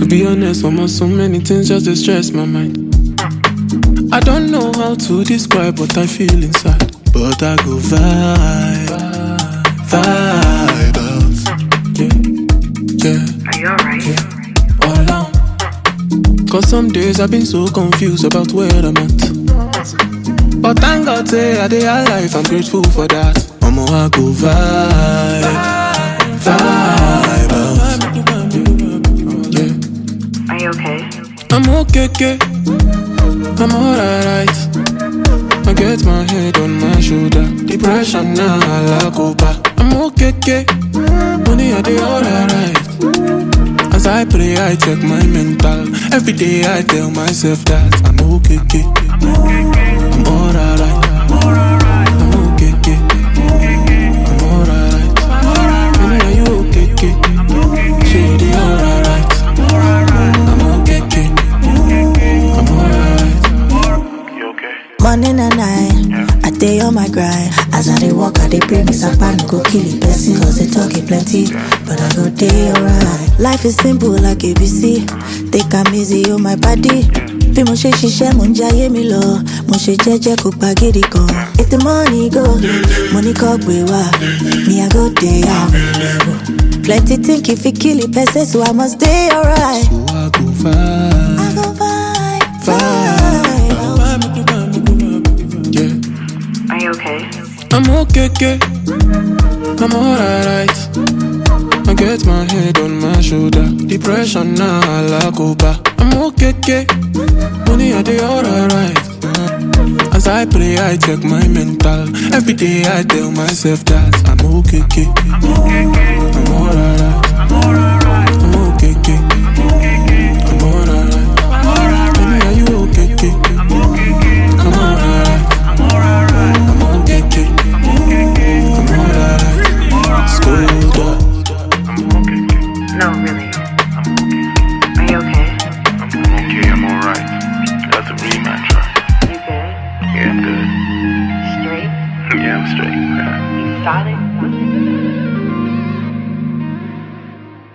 To be honest, almost so many things just dey stress my mind. I don't know how to describe what I feel inside, but I go vibe out. Yeah. Are you alright? Yeah. All out. Cause some days I've been so confused about where I'm at. But thank God say I dey alive, I'm grateful for that. Mama, I go vibe out. Yeah. Are you okay? I'm okay. I'm alright. I get my head on my shoulder. Depression now, I go back. I'm okay. Money, I dey alright. As I pray, I check my mental. Every day I tell myself that I'm okay. I'm alright. I'm okay. I'm alright. Money, are you okay? She dey alright. I'm okay. I'm alright. You okay? Morning and night, I dey on my grind. As I dey walk, I dey pray me some pan go kill the person. Cause they talk it plenty, but I go dey alright. Life is simple like ABC. Take am easy on my body. Bí mo ṣe ṣiṣẹ́ mo ń jayé mi lọ. Mo ṣe jẹ́jẹ́ kó pa gidi kan. If the money go, money kọ́ gbé wá. Me I go dey out. Plenty think if you kill the person, so I must dey alright. So I go vibe. I go vibe. Yeah. Are you okay? I'm okay. I'm alright. I get my head on my shoulder. Depression now, I go back. I'm okay. Money, I dey alright. As I pray, I check my mental. Every day I tell myself that I'm okay. I'm alright. I'm okay. I'm alright. Money, are you okay? I'm alright. I'm okay. I'm alright. Screwed up. No, really. Are you okay? I'm okay, I'm alright. That's a rematch, right? You good? Yeah, I'm good. Straight? Yeah, I'm straight. You solid?